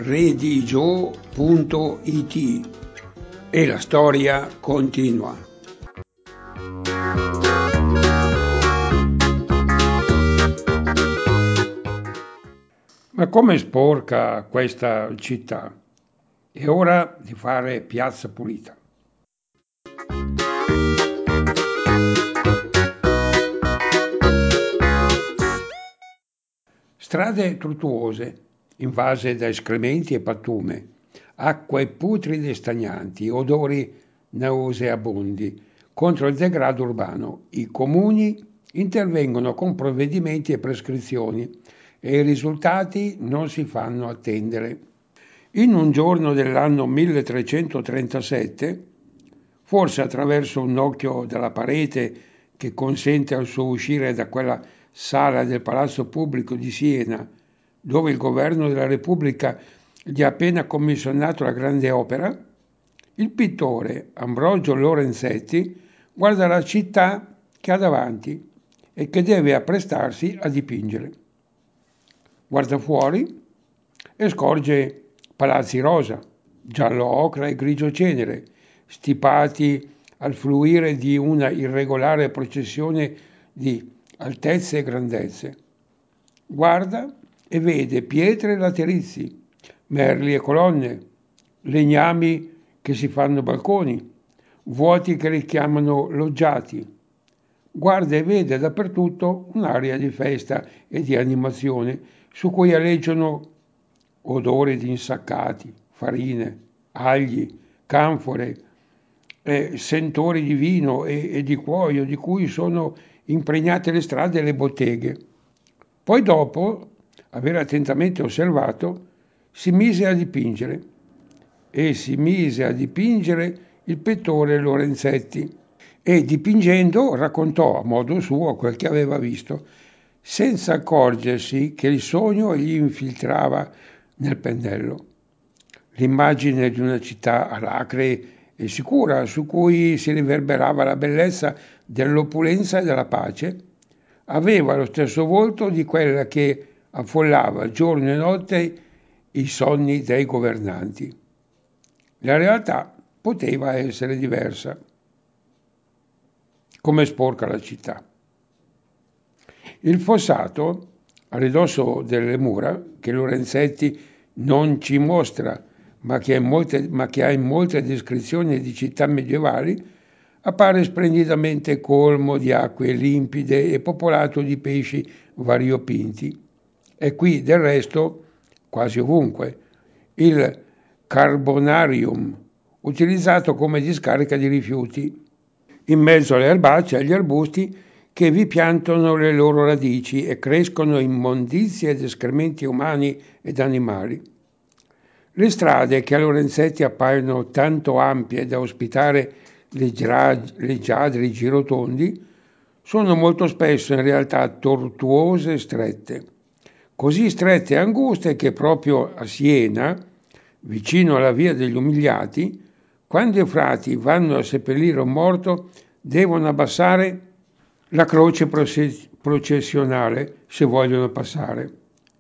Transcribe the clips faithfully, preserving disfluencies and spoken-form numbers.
redigio punto it e la storia continua. Ma com'è sporca questa città? È ora di fare piazza pulita. Strade tortuose, invase da escrementi e pattume, acque putride e stagnanti, odori nauseabondi. Contro il degrado urbano, i comuni intervengono con provvedimenti e prescrizioni e i risultati non si fanno attendere. In un giorno dell'anno milletrecentotrentasette, forse attraverso un occhio della parete che consente al suo uscire da quella sala del Palazzo Pubblico di Siena, dove il governo della Repubblica gli ha appena commissionato la grande opera, il pittore Ambrogio Lorenzetti guarda la città che ha davanti e che deve apprestarsi a dipingere. Guarda fuori e scorge palazzi rosa, giallo ocra e grigio cenere, stipati al fluire di una irregolare processione di altezze e grandezze. Guarda e vede pietre e laterizi, merli e colonne, legnami che si fanno balconi, vuoti che richiamano loggiati. Guarda e vede dappertutto un'aria di festa e di animazione su cui aleggiano odori di insaccati, farine, agli, canfore, eh, sentori di vino e, e di cuoio di cui sono impregnate le strade e le botteghe. Poi dopo aver attentamente osservato, si mise a dipingere e si mise a dipingere il pittore Lorenzetti e dipingendo raccontò a modo suo quel che aveva visto, senza accorgersi che il sogno gli infiltrava nel pennello. L'immagine di una città alacre e sicura, su cui si riverberava la bellezza dell'opulenza e della pace, aveva lo stesso volto di quella che affollava giorno e notte i sonni dei governanti. La realtà poteva essere diversa. Come sporca la città. Il fossato, a ridosso delle mura, che Lorenzetti non ci mostra, ma che, molte, ma che ha in molte descrizioni di città medievali, appare splendidamente colmo di acque limpide e popolato di pesci variopinti. E qui, del resto, quasi ovunque, il carbonarium, utilizzato come discarica di rifiuti, in mezzo alle erbacce e agli arbusti che vi piantano le loro radici e crescono immondizie ed escrementi umani ed animali. Le strade che a Lorenzetti appaiono tanto ampie da ospitare leggiadri girotondi sono molto spesso in realtà tortuose e strette, così strette e anguste che proprio a Siena, vicino alla via degli Umiliati, quando i frati vanno a seppellire un morto devono abbassare la croce processionale se vogliono passare.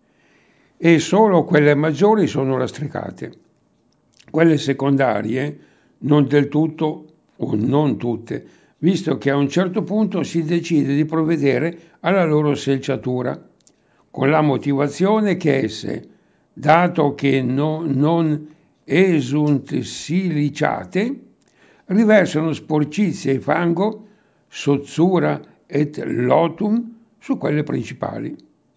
E solo quelle maggiori sono lastricate. Quelle secondarie, non del tutto o non tutte, visto che a un certo punto si decide di provvedere alla loro selciatura, con la motivazione che esse, dato che no, non esunt siliciate, riversano sporcizia e fango, sozzura et lotum su quelle principali.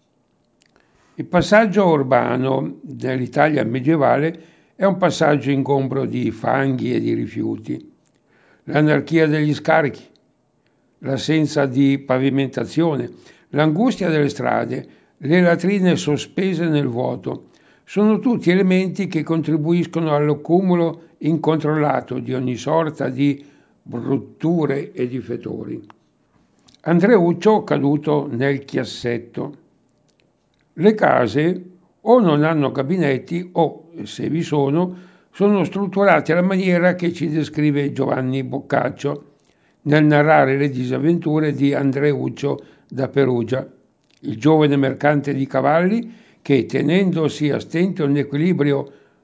Il passaggio urbano dell'Italia medievale è un passaggio ingombro di fanghi e di rifiuti. L'anarchia degli scarichi, l'assenza di pavimentazione, l'angustia delle strade, le latrine sospese nel vuoto, sono tutti elementi che contribuiscono all'accumulo incontrollato di ogni sorta di brutture e di fetori. Andreuccio caduto nel chiassetto. Le case o non hanno gabinetti o, se vi sono, sono strutturate alla maniera che ci descrive Giovanni Boccaccio nel narrare le disavventure di Andreuccio da Perugia, il giovane mercante di cavalli che, tenendosi a stento in equilibrio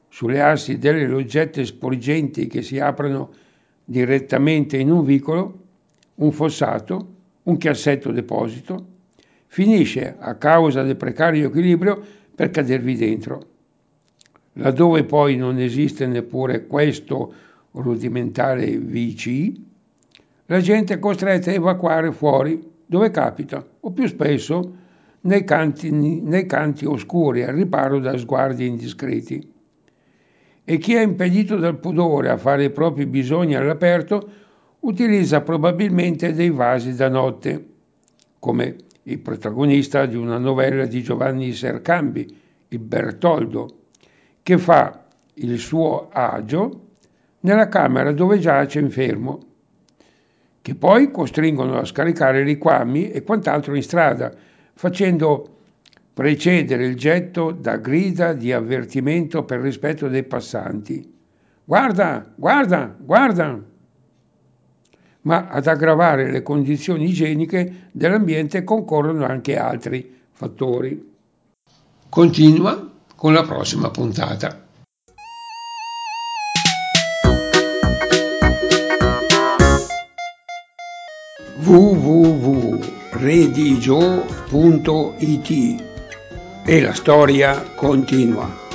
sulle assi delle loggette sporgenti che si aprono direttamente in un vicolo, un fossato, un chiassetto deposito, finisce a causa del precario equilibrio per cadervi dentro. Laddove poi non esiste neppure questo rudimentale V C, la gente è costretta a evacuare fuori, dove capita, o più spesso nei canti, nei canti oscuri al riparo da sguardi indiscreti. E chi è impedito dal pudore a fare i propri bisogni all'aperto utilizza probabilmente dei vasi da notte, come il protagonista di una novella di Giovanni Sercambi, il Bertoldo, che fa il suo agio nella camera dove giace infermo, che poi costringono a scaricare liquami e quant'altro in strada, facendo precedere il getto da grida di avvertimento per rispetto dei passanti. Guarda, guarda, guarda! Ma ad aggravare le condizioni igieniche dell'ambiente concorrono anche altri fattori. Continua con la prossima puntata. w w w punto redigio punto it e la storia continua.